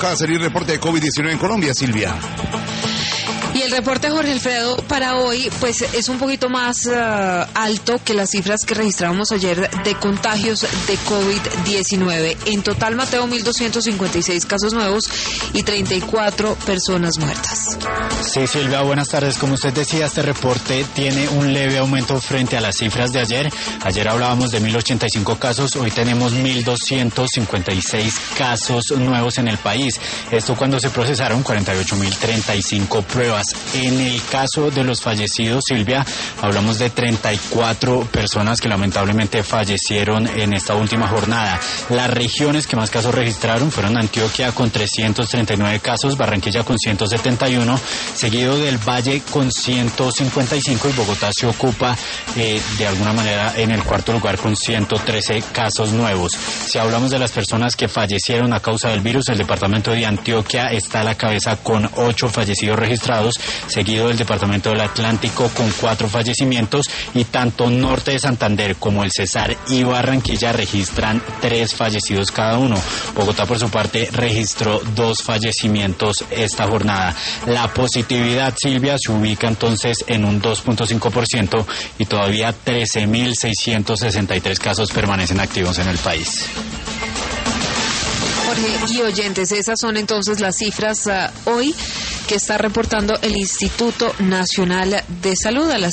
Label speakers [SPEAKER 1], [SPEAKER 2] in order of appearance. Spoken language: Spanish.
[SPEAKER 1] Acaba de salir reporte de COVID-19 en Colombia, Silvia.
[SPEAKER 2] Y el reporte, Jorge Alfredo, para hoy pues es un poquito más alto que las cifras que registrábamos ayer de contagios de COVID-19. En total, Mateo, 1.256 casos nuevos y 34 personas muertas.
[SPEAKER 3] Sí, Silvia, buenas tardes. Como usted decía, este reporte tiene un leve aumento frente a las cifras de ayer. Ayer hablábamos de 1.085 casos, hoy tenemos 1.256 casos nuevos en el país. Esto cuando se procesaron 48.035 pruebas. En el caso de los fallecidos, Silvia, hablamos de 34 personas que lamentablemente fallecieron en esta última jornada. Las regiones que más casos registraron fueron Antioquia con 339 casos, Barranquilla con 171, seguido del Valle con 155 y Bogotá se ocupa de alguna manera en el cuarto lugar con 113 casos nuevos. Si hablamos de las personas que fallecieron a causa del virus, el departamento de Antioquia está a la cabeza con 8 fallecidos registrados, seguido del departamento del Atlántico con 4 fallecimientos, y tanto Norte de Santander como el Cesar y Barranquilla registran 3 fallecidos cada uno. Bogotá, por su parte, registró 2 fallecimientos esta jornada. La positividad, Silvia, se ubica entonces en un 2.5% y todavía 13.663 casos permanecen activos en el país.
[SPEAKER 2] Jorge y oyentes, esas son entonces las cifras hoy que está reportando el Instituto Nacional de Salud a las